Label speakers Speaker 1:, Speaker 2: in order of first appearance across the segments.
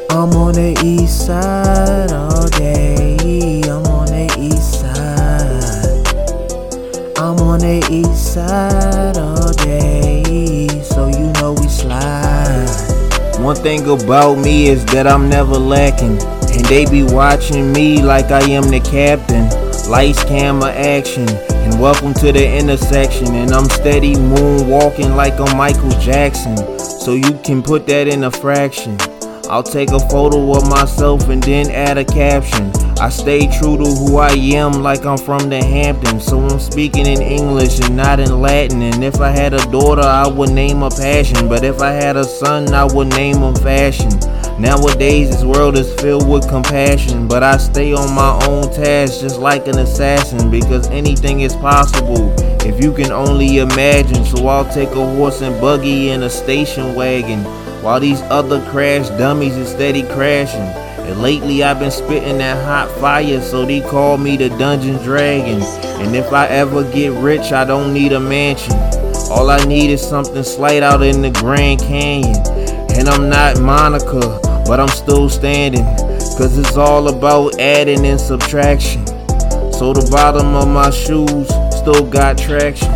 Speaker 1: I'm on the east side all day. I'm on the east side. I'm on the east side all day, so you know we slide. One thing about me is that I'm never lacking, and they be watching me like I am the captain. Lights, camera, action, and welcome to the intersection. And I'm steady moonwalking like I'm Michael Jackson, so you can put that in a fraction. I'll take a photo of myself and then add a caption. I stay true to who I am like I'm from the Hamptons, so I'm speaking in English and not in Latin. And if I had a daughter, I would name her Passion, but if I had a son, I would name him Fashion. Nowadays this world is filled with compassion, but I stay on my own task just like an assassin, because anything is possible if you can only imagine. So I'll take a horse and buggy and a station wagon, while these other crash dummies is steady crashing. And lately I've been spitting that hot fire, so they call me the Dungeon Dragon. And if I ever get rich, I don't need a mansion. All I need is something slight out in the Grand Canyon. And I'm not Monica, but I'm still standing, cause it's all about adding and subtraction. So the bottom of my shoes still got traction.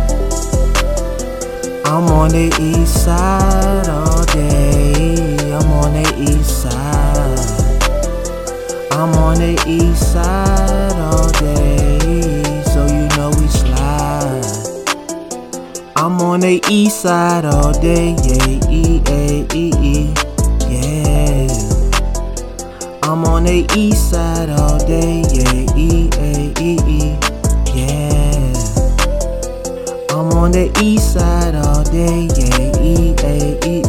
Speaker 1: I'm on the east side all day. I'm on the east side. I'm on the east side all day, so you know we slide. I'm on the east side all day, yeah. I'm on the east side all day, yeah. I'm on the east side all day, yeah.